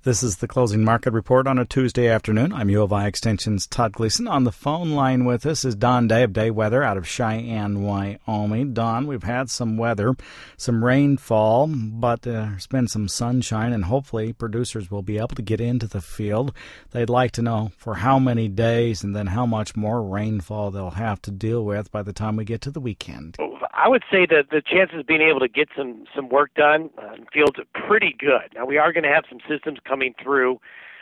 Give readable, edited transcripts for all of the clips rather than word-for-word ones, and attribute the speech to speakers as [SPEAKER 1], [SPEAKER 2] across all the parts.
[SPEAKER 1] This is the Closing Market Report on a Tuesday afternoon. I'm U of I Extension's Todd Gleason. On the phone line with us is Don Day of Day Weather out of Cheyenne, Wyoming. Don, we've had some weather, some rainfall, but there's been some sunshine, and hopefully producers will be able to get into the field. They'd like to know for how many days and then how much more rainfall they'll have to deal with by the time we get to the weekend.
[SPEAKER 2] I would say that the chances of being able to get some work done in fields are pretty good. Now, we are going to have some systems coming through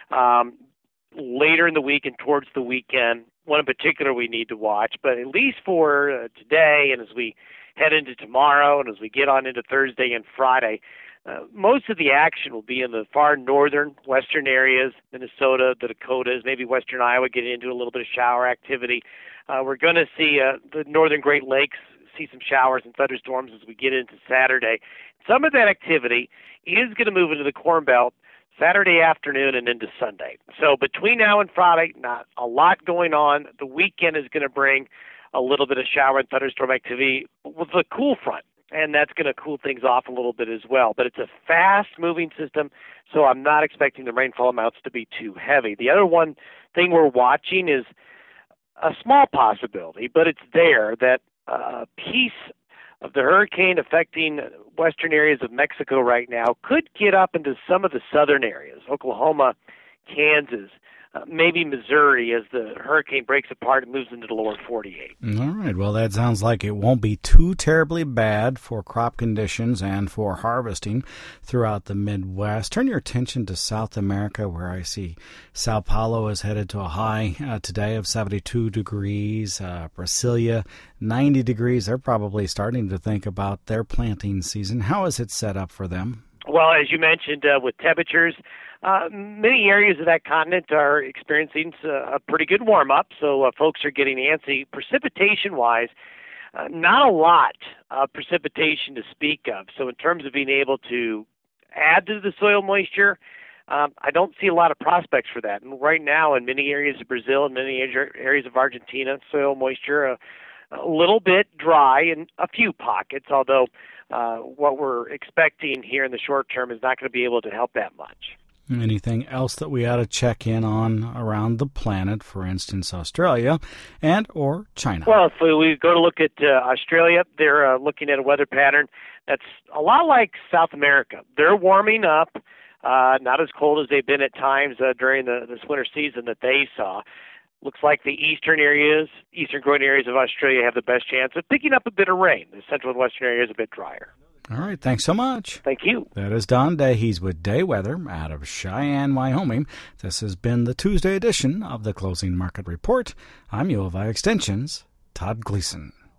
[SPEAKER 2] later in the week and towards the weekend. One in particular we need to watch, but at least for today and as we head into tomorrow and as we get on into Thursday and Friday, most of the action will be in the far northern, western areas, Minnesota, the Dakotas, maybe western Iowa getting into a little bit of shower activity. We're going to see the northern Great Lakes see some showers and thunderstorms as we get into Saturday. Some of that activity is going to move into the Corn Belt Saturday afternoon and into Sunday. So between now and Friday, not a lot going on. The weekend is going to bring a little bit of shower and thunderstorm activity with a cool front, and that's going to cool things off a little bit as well. But it's a fast-moving system, so I'm not expecting the rainfall amounts to be too heavy. The other one thing we're watching is a small possibility, but it's there, that a piece of the hurricane affecting western areas of Mexico right now could get up into some of the southern areas, Oklahoma, Kansas, maybe Missouri, as the hurricane breaks apart and moves into the lower 48.
[SPEAKER 1] All right. Well, that sounds like it won't be too terribly bad for crop conditions and for harvesting throughout the Midwest. Turn your attention to South America, where I see Sao Paulo is headed to a high today of 72 degrees. Brasilia, 90 degrees. They're probably starting to think about their planting season. How is it set up for them?
[SPEAKER 2] Well, as you mentioned, with temperatures, many areas of that continent are experiencing a pretty good warm-up, so folks are getting antsy. Precipitation-wise, not a lot of precipitation to speak of. So in terms of being able to add to the soil moisture, I don't see a lot of prospects for that. And right now, in many areas of Brazil and many areas of Argentina, soil moisture a little bit dry in a few pockets, although what we're expecting here in the short term is not going to be able to help that much.
[SPEAKER 1] Anything else that we ought to check in on around the planet, for instance, Australia and or China?
[SPEAKER 2] Well, if we go to look at Australia, they're looking at a weather pattern that's a lot like South America. They're warming up, not as cold as they've been at times during this winter season that they saw. Looks like the eastern growing areas of Australia have the best chance of picking up a bit of rain. The central and western area is a bit drier.
[SPEAKER 1] All right, thanks so much.
[SPEAKER 2] Thank you.
[SPEAKER 1] That is Don Day. He's with Day Weather out of Cheyenne, Wyoming. This has been the Tuesday edition of the Closing Market Report. I'm U of I Extension's Todd Gleason.